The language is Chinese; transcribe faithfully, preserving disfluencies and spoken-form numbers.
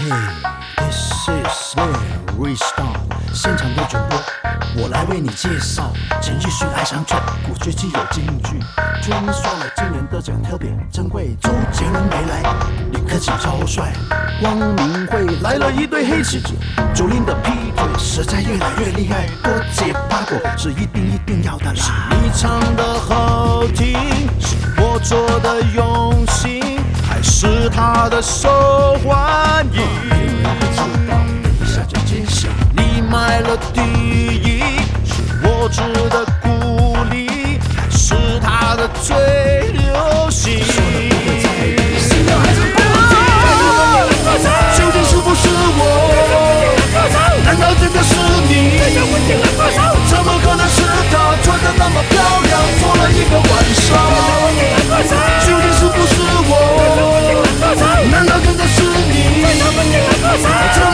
Hey, this is very strong。现场的主播，我来为你介绍。陈奕迅爱上这古巨基有金句，春说了今年得奖特别珍贵。周杰伦没来，李克勤超帅。光明会来了一对黑棋子，竹林的劈腿实在越来越厉害。多结巴果是一定一定要的啦。是你唱的好听，是我做的用心，还是他的受欢迎？你买了第一，是我值得鼓励，还是他的最流行？究竟是不是我？难道真的是你？怎么可能是他穿得那么漂亮，做了一个晚上？究竟是不是我？难道真的是你？